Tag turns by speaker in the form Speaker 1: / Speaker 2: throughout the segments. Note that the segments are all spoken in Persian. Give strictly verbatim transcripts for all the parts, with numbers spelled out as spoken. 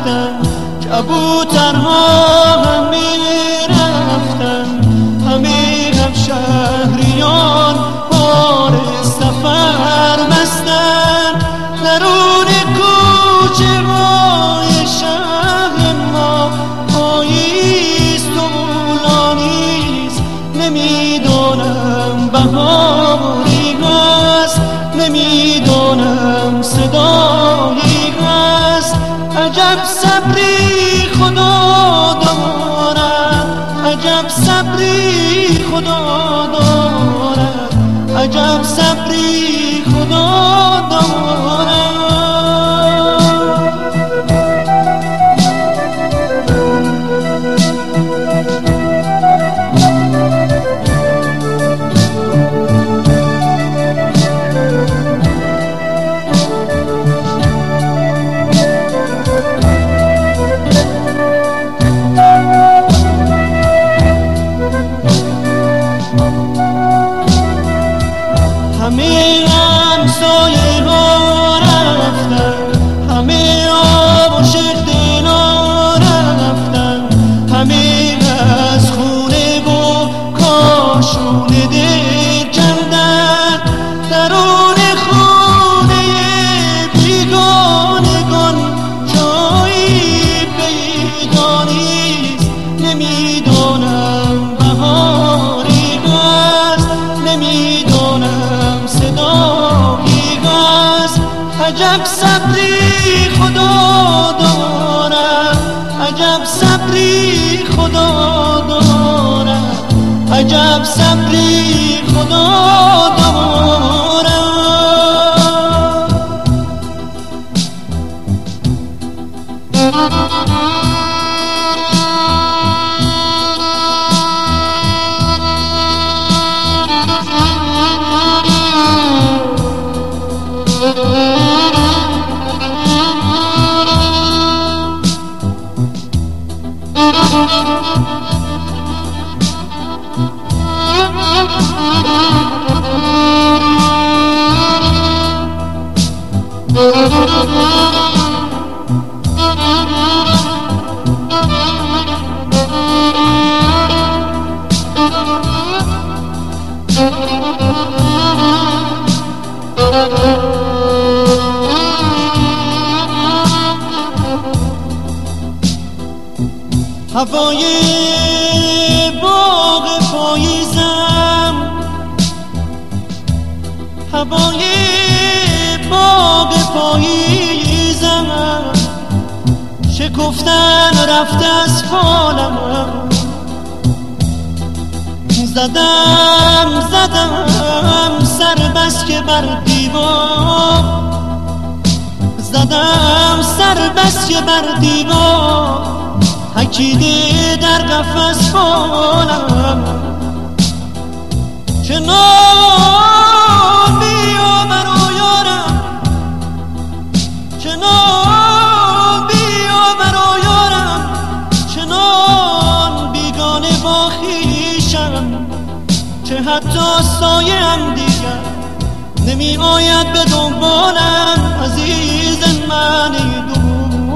Speaker 1: رفتن، کبوترها هم میرفتن، همه هم شهریان بار سفر بستن. درون کوچه های شهر ما پاییست و مولانیست، نمیدونم بهاری هست، نمیدونم صدایی هست. عجب صبری خدا دارد، عجب صبری خدا دارد، عجب صبری خدا دارد. همه همسایه ها رفتن، همه آب و شهدنا رفتن، همه از خونه و کاشونه دل کندن. درون خونه بیگانگان جایی پیدا نیست، نمیدونم بهاری هست، نمیدونم صدایی هست. عجب صبری خدا دارد، عجب صبری خدا دارد، عجب صبری خدا دارد. هوای باغ پاییزم، هوای باغ پاییزم، شکفتن رفت از فالم. زدم زدم سر بس که بر دیوار، زدم سر بس که بر دیوار، حکیده در قفس فالم. چنان بیا برو یارم، چنان بیا برو یارم، چنان بیگانه با خویشم که حتی سایه هم دیگر نمی آید به دنبالم. عزیز من دو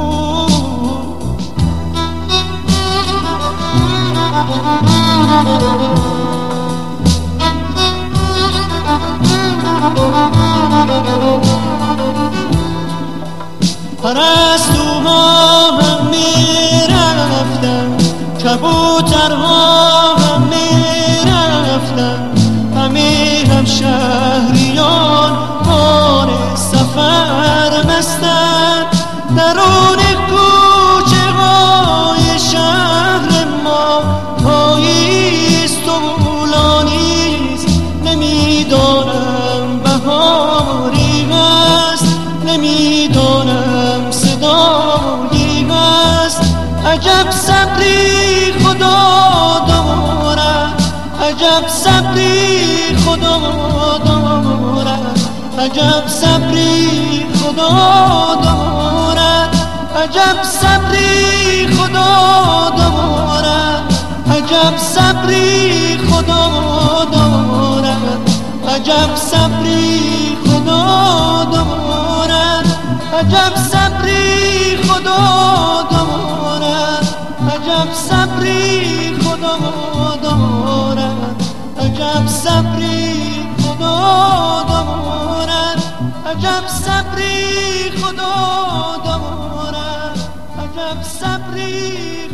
Speaker 1: پرستوها هم میرفتن، کبوترها هم میرفتن، همه هم شهریان بار سفر بستن. درون کوچه های شهر ما پاییست و مولانیست، نمیدانم بهاری هست، نمیدانم صدایی هست. عجب صبری خدا دارد، عجب صبری خدا دارد، عجب صبری خدا دارد، عجب صبری خدا دارد، عجب صبری خدا دارد، عجب صبری خدا دارد، عجب صبری خدا دارد، عجب صبری خدا دارد، عجب صبری خدا دارد، عجب صبری خدا دارد، عجب صبری